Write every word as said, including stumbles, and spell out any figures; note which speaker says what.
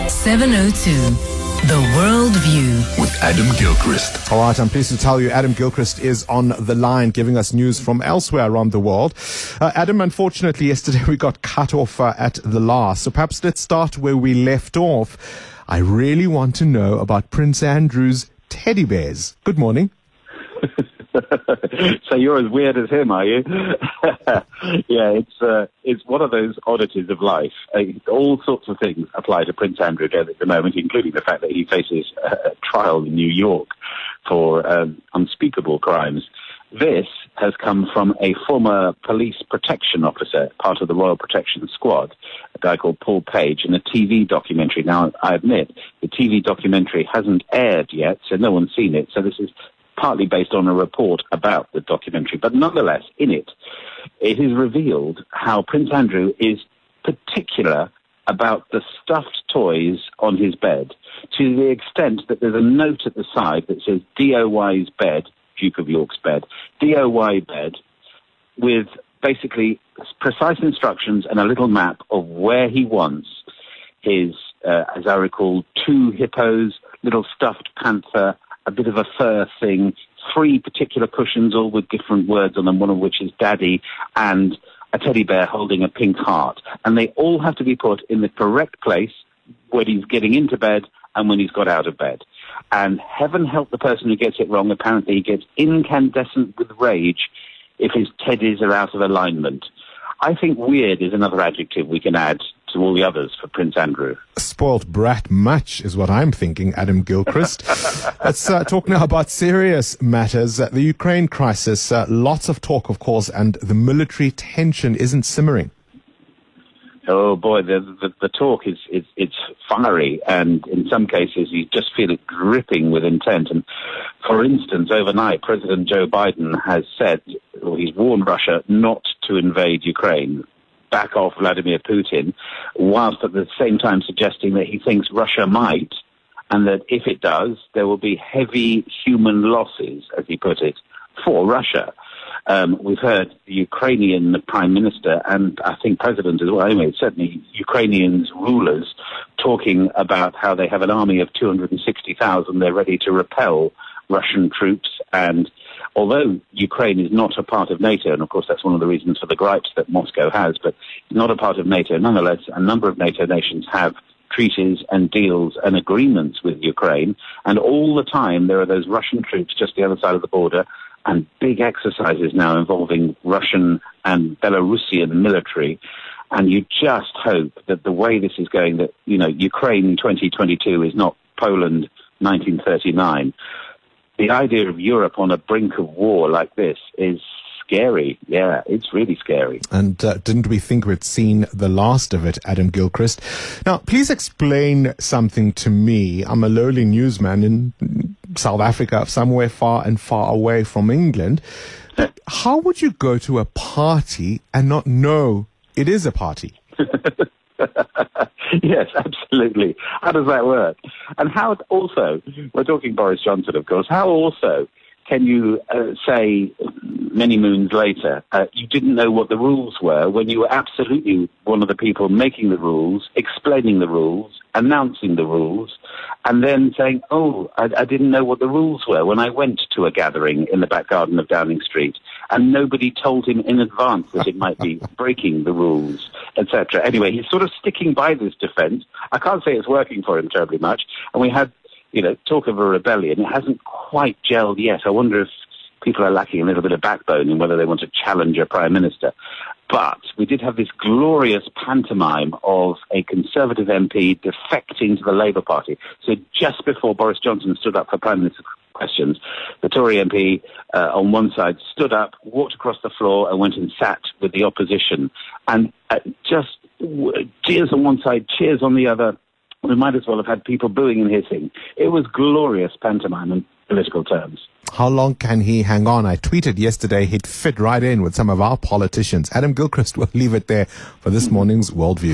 Speaker 1: seven oh two, The World View.
Speaker 2: With Adam Gilchrist.
Speaker 3: All right, I'm pleased to tell you Adam Gilchrist is on the line giving us news from elsewhere around the world. Uh, Adam, unfortunately, yesterday we got cut off uh, at the last. So perhaps let's start where we left off. I really want to know about Prince Andrew's teddy bears. Good morning.
Speaker 4: So you're as weird as him, are you? Yeah, it's uh, it's one of those oddities of life. Uh, all sorts of things apply to Prince Andrew at the moment, including the fact that he faces a trial in New York for um, unspeakable crimes. This has come from a former police protection officer, part of the Royal Protection Squad, a guy called Paul Page, in a T V documentary. Now, I admit, the T V documentary hasn't aired yet, so no one's seen it. So this is partly based on a report about the documentary. But nonetheless, in it, it is revealed how Prince Andrew is particular about the stuffed toys on his bed, to the extent that there's a note at the side that says D O Y's bed, Duke of York's bed, D O Y bed, with basically precise instructions and a little map of where he wants his, uh, as I recall, two hippos, little stuffed panther, a bit of a fur thing, three particular cushions, all with different words on them, one of which is Daddy, and a teddy bear holding a pink heart. And they all have to be put in the correct place when he's getting into bed and when he's got out of bed. And heaven help the person who gets it wrong. Apparently he gets incandescent with rage if his teddies are out of alignment. I think weird is another adjective we can add to all the others for Prince Andrew.
Speaker 3: Spoilt brat much is what I'm thinking, Adam Gilchrist. Let's uh, talk now about serious matters. Uh, the Ukraine crisis, uh, lots of talk, of course, and the military tension isn't simmering.
Speaker 4: Oh boy, the, the the talk is, is it's fiery, and in some cases you just feel it dripping with intent. And for instance, overnight, President Joe Biden has said, or he's warned Russia not to invade Ukraine, back off Vladimir Putin, whilst at the same time suggesting that he thinks Russia might, and that if it does, there will be heavy human losses, as he put it, for Russia. Um, we've heard the Ukrainian Prime Minister, and I think President as well, anyway, certainly Ukrainians rulers, talking about how they have an army of two hundred sixty thousand. They're ready to repel Russian troops. And although Ukraine is not a part of NATO, and of course that's one of the reasons for the gripes that Moscow has, but not a part of NATO, nonetheless, a number of NATO nations have treaties and deals and agreements with Ukraine. And all the time there are those Russian troops just the other side of the border, and big exercises now involving Russian and Belarusian military. And you just hope that the way this is going, that, you know, Ukraine twenty twenty-two is not Poland nineteen thirty-nine. The idea of Europe on a brink of war like this is scary. Yeah, it's really scary.
Speaker 3: And uh, didn't we think we'd seen the last of it, Adam Gilchrist? Now, please explain something to me. I'm a lowly newsman in South Africa, somewhere far and far away from England. But how would you go to a party and not know it is a party?
Speaker 4: Yes, absolutely. How does that work? And how also, we're talking Boris Johnson, of course, how also can you uh, say many moons later, uh, you didn't know what the rules were when you were absolutely one of the people making the rules, explaining the rules, announcing the rules, and then saying, oh, I, I didn't know what the rules were when I went to a gathering in the back garden of Downing Street, and nobody told him in advance that it might be breaking the rules, et cetera. Anyway, he's sort of sticking by this defence. I can't say it's working for him terribly much, and we had, you know, talk of a rebellion. It hasn't quite gelled yet. I wonder if people are lacking a little bit of backbone in whether they want to challenge a prime minister. But we did have this glorious pantomime of a Conservative M P defecting to the Labour Party. So just before Boris Johnson stood up for prime minister questions, the Tory M P uh, on one side stood up, walked across the floor and went and sat with the opposition. And uh, just w- cheers on one side, cheers on the other. We might as well have had people booing and hissing. It was glorious pantomime in political terms.
Speaker 3: How long can he hang on? I tweeted yesterday he'd fit right in with some of our politicians. Adam Gilchrist will leave it there for this morning's Worldview.